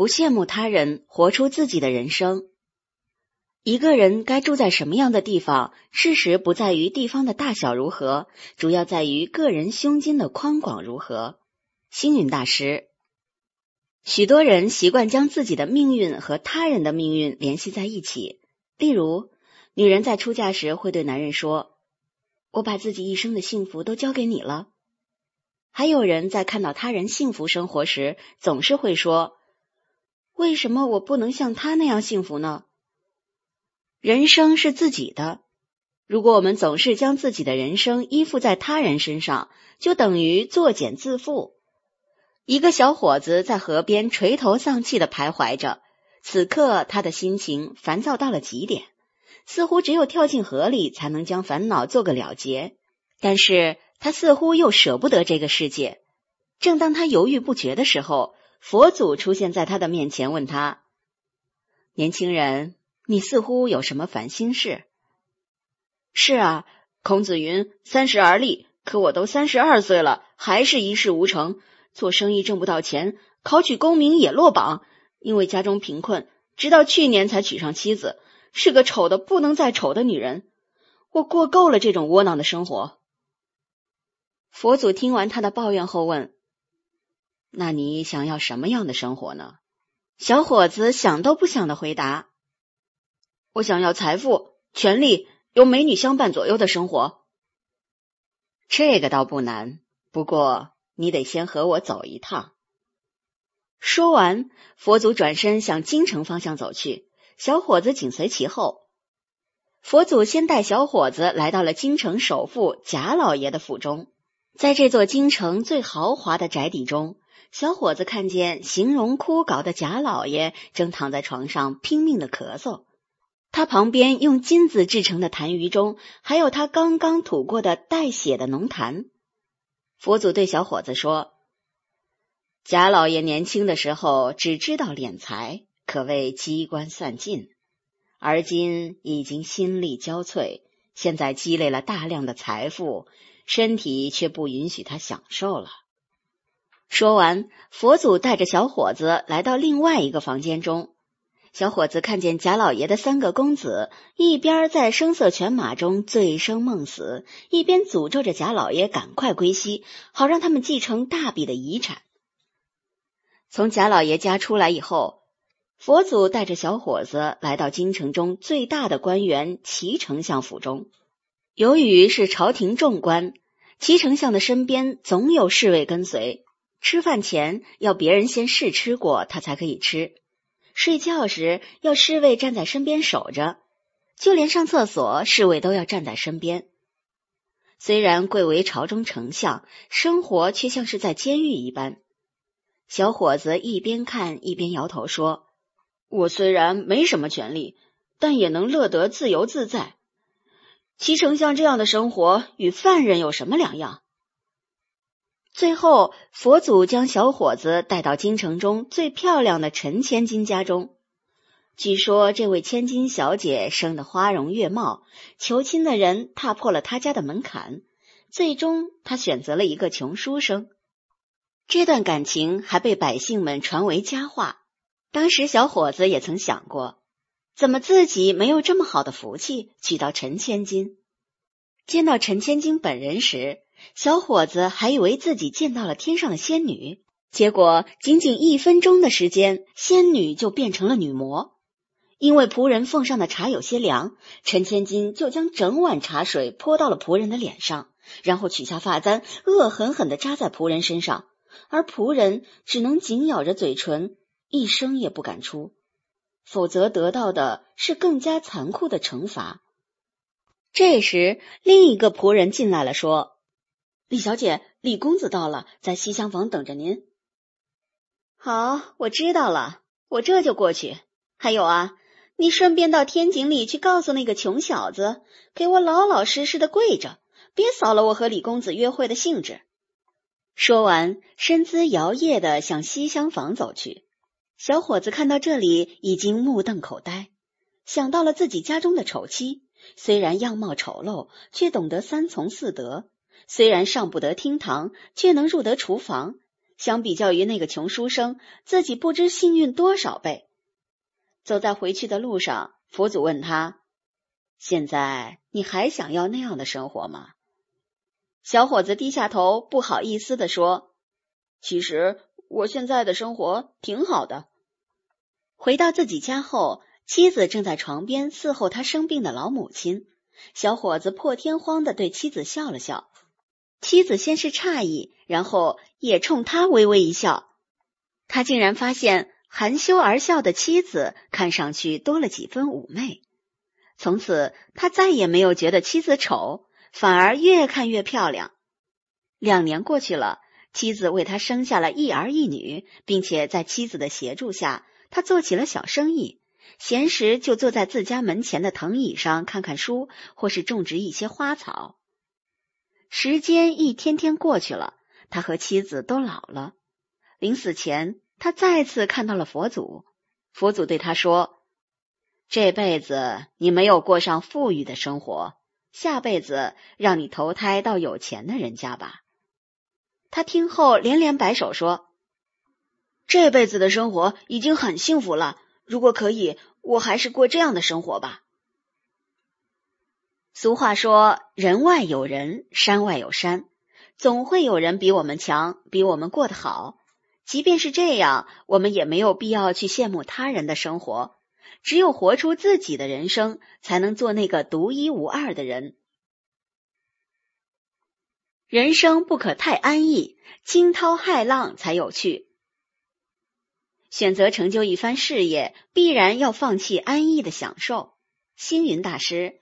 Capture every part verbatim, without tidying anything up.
不羡慕他人，活出自己的人生。一个人该住在什么样的地方，事实不在于地方的大小如何，主要在于个人胸襟的宽广如何。星云大师。许多人习惯将自己的命运和他人的命运联系在一起，例如，女人在出嫁时会对男人说：“我把自己一生的幸福都交给你了。”还有人在看到他人幸福生活时，总是会说：“为什么我不能像他那样幸福呢？”人生是自己的，如果我们总是将自己的人生依附在他人身上，就等于作茧自缚。一个小伙子在河边垂头丧气地徘徊着，此刻他的心情烦躁到了极点，似乎只有跳进河里才能将烦恼做个了结。但是他似乎又舍不得这个世界。正当他犹豫不决的时候，佛祖出现在他的面前，问他：“年轻人，你似乎有什么烦心事？”“是啊，孔子云三十而立，可我都三十二岁了，还是一事无成。做生意挣不到钱，考取功名也落榜，因为家中贫困，直到去年才娶上妻子，是个丑的不能再丑的女人。我过够了这种窝囊的生活。”佛祖听完他的抱怨后问：“那你想要什么样的生活呢？”小伙子想都不想地回答：“我想要财富、权力，有美女相伴左右的生活。”“这个倒不难，不过你得先和我走一趟。”说完，佛祖转身向京城方向走去，小伙子紧随其后。佛祖先带小伙子来到了京城首富贾老爷的府中。在这座京城最豪华的宅邸中，小伙子看见形容枯槁的贾老爷正躺在床上拼命的咳嗽，他旁边用金子制成的痰盂中还有他刚刚吐过的带血的浓痰。佛祖对小伙子说：“贾老爷年轻的时候只知道敛财，可谓机关算尽，而今已经心力交瘁，现在积累了大量的财富，身体却不允许他享受了。”说完，佛祖带着小伙子来到另外一个房间中。小伙子看见贾老爷的三个公子一边在声色犬马中醉生梦死，一边诅咒着贾老爷赶快归西，好让他们继承大笔的遗产。从贾老爷家出来以后，佛祖带着小伙子来到京城中最大的官员齐丞相府中。由于是朝廷重官，齐丞相的身边总有侍卫跟随，吃饭前要别人先试吃过他才可以吃，睡觉时要侍卫站在身边守着，就连上厕所侍卫都要站在身边。虽然贵为朝中丞相，生活却像是在监狱一般。小伙子一边看一边摇头说：“我虽然没什么权利，但也能乐得自由自在。齐丞相这样的生活与犯人有什么两样？”最后，佛祖将小伙子带到京城中最漂亮的陈千金家中。据说这位千金小姐生得花容月貌，求亲的人踏破了她家的门槛，最终她选择了一个穷书生。这段感情还被百姓们传为佳话。当时小伙子也曾想过，怎么自己没有这么好的福气娶到陈千金。见到陈千金本人时，小伙子还以为自己见到了天上的仙女，结果仅仅一分钟的时间，仙女就变成了女魔。因为仆人奉上的茶有些凉，陈千金就将整碗茶水泼到了仆人的脸上，然后取下发簪，恶狠狠地扎在仆人身上，而仆人只能紧咬着嘴唇，一声也不敢出，否则得到的是更加残酷的惩罚。这时，另一个仆人进来了，说：“李小姐，李公子到了，在西厢房等着您。”“好，我知道了，我这就过去。还有啊，你顺便到天井里去告诉那个穷小子，给我老老实实的跪着，别扫了我和李公子约会的兴致。”说完，身姿摇曳地向西厢房走去。小伙子看到这里，已经目瞪口呆，想到了自己家中的丑妻，虽然样貌丑陋，却懂得三从四德；虽然上不得厅堂，却能入得厨房； 相比较于那个穷书生，自己不知幸运多少倍。走在回去的路上，佛祖问他：现在你还想要那样的生活吗？小伙子低下头，不好意思地说：其实我现在的生活挺好的。回到自己家后，妻子正在床边伺候他生病的老母亲。小伙子破天荒地对妻子笑了笑，妻子先是诧异，然后也冲他微微一笑。他竟然发现含羞而笑的妻子看上去多了几分妩媚。从此他再也没有觉得妻子丑，反而越看越漂亮。两年过去了，妻子为他生下了一儿一女，并且在妻子的协助下，他做起了小生意，闲时就坐在自家门前的藤椅上看看书，或是种植一些花草。时间一天天过去了，他和妻子都老了。临死前，他再次看到了佛祖。佛祖对他说：这辈子你没有过上富裕的生活，下辈子让你投胎到有钱的人家吧。他听后连连摆手说：这辈子的生活已经很幸福了，如果可以，我还是过这样的生活吧。俗话说，人外有人，山外有山，总会有人比我们强，比我们过得好。即便是这样，我们也没有必要去羡慕他人的生活，只有活出自己的人生，才能做那个独一无二的人。人生不可太安逸，惊涛骇浪才有趣。选择成就一番事业，必然要放弃安逸的享受。星云大师。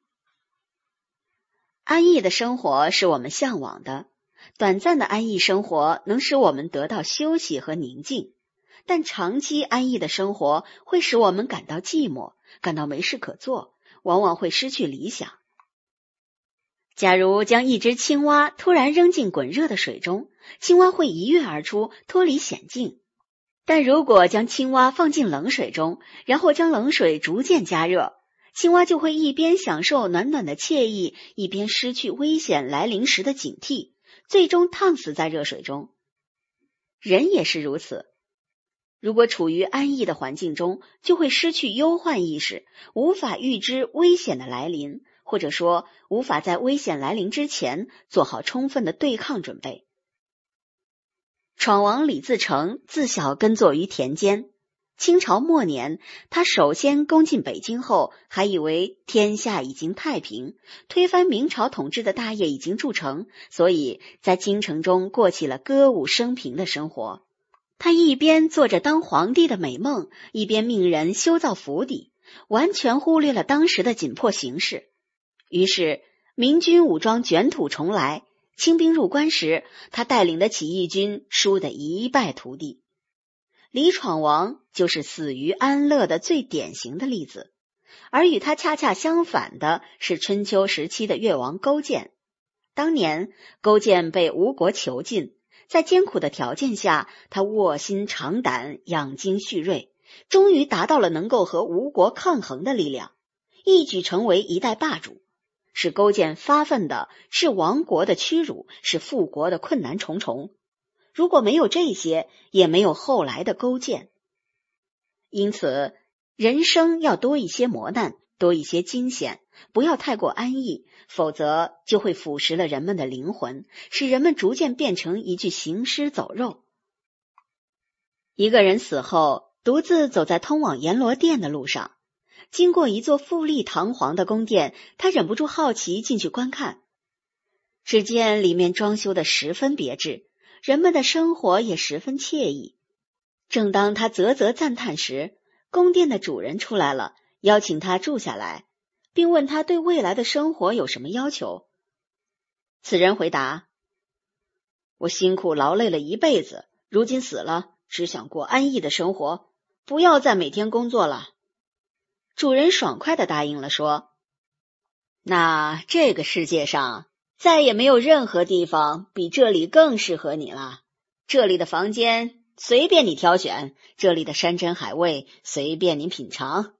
安逸的生活是我们向往的，短暂的安逸生活能使我们得到休息和宁静，但长期安逸的生活会使我们感到寂寞，感到没事可做，往往会失去理想。假如将一只青蛙突然扔进滚热的水中，青蛙会一跃而出，脱离险境。但如果将青蛙放进冷水中，然后将冷水逐渐加热，青蛙就会一边享受暖暖的惬意，一边失去危险来临时的警惕，最终烫死在热水中。人也是如此，如果处于安逸的环境中，就会失去忧患意识，无法预知危险的来临，或者说无法在危险来临之前做好充分的对抗准备。闯王李自成自小耕作于田间，清朝末年，他首先攻进北京后，还以为天下已经太平，推翻明朝统治的大业已经铸成，所以在京城中过起了歌舞升平的生活。他一边做着当皇帝的美梦，一边命人修造府邸，完全忽略了当时的紧迫形势。于是明军武装卷土重来，清兵入关时，他带领的起义军输得一败涂地。李闯王就是死于安乐的最典型的例子，而与他恰恰相反的是春秋时期的越王勾践。当年勾践被吴国囚禁，在艰苦的条件下，他卧薪尝胆，养精蓄锐，终于达到了能够和吴国抗衡的力量，一举成为一代霸主。使勾践发愤的是亡国的屈辱，是复国的困难重重。如果没有这些，也没有后来的勾践。因此，人生要多一些磨难，多一些惊险，不要太过安逸，否则就会腐蚀了人们的灵魂，使人们逐渐变成一具行尸走肉。一个人死后，独自走在通往阎罗殿的路上，经过一座富丽堂皇的宫殿，他忍不住好奇进去观看。只见里面装修的十分别致，人们的生活也十分惬意。正当他啧啧赞叹时，宫殿的主人出来了，邀请他住下来，并问他对未来的生活有什么要求。此人回答：我辛苦劳累了一辈子，如今死了，只想过安逸的生活，不要再每天工作了。主人爽快地答应了，说：那这个世界上再也没有任何地方比这里更适合你了。这里的房间随便你挑选，这里的山珍海味随便你品尝。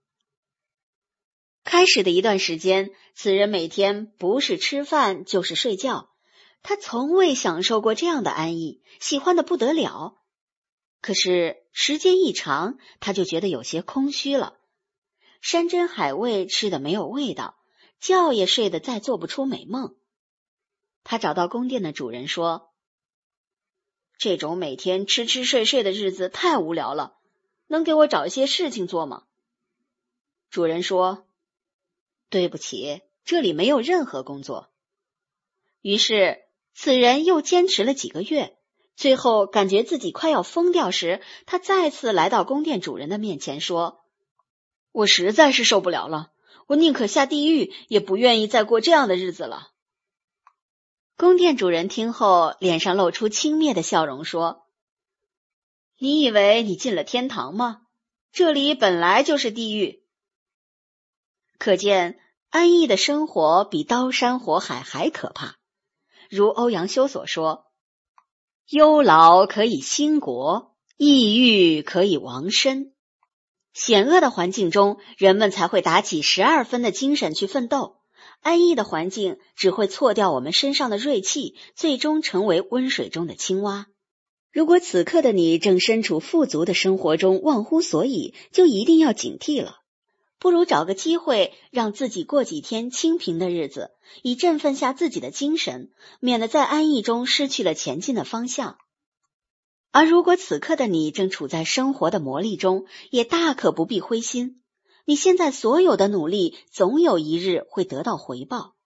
开始的一段时间，此人每天不是吃饭就是睡觉， 他从未享受过这样的安逸，喜欢得不得了。可是时间一长，他就觉得有些空虚了。山珍海味吃得没有味道，觉也睡得再做不出美梦。他找到宫殿的主人说：这种每天吃吃睡睡的日子太无聊了，能给我找一些事情做吗？主人说：对不起，这里没有任何工作。于是此人又坚持了几个月，最后感觉自己快要疯掉时，他再次来到宫殿主人的面前说：我实在是受不了了，我宁可下地狱，也不愿意再过这样的日子了。宫殿主人听后，脸上露出轻蔑的笑容，说：你以为你进了天堂吗？这里本来就是地狱。可见安逸的生活比刀山火海还可怕。如欧阳修所说：忧劳可以兴国，抑郁可以亡身。险恶的环境中，人们才会打起十二分的精神去奋斗；安逸的环境只会挫掉我们身上的锐气，最终成为温水中的青蛙。如果此刻的你正身处富足的生活中忘乎所以，就一定要警惕了。不如找个机会让自己过几天清贫的日子，以振奋下自己的精神，免得在安逸中失去了前进的方向。而如果此刻的你正处在生活的磨砺中，也大可不必灰心，你现在所有的努力总有一日会得到回报。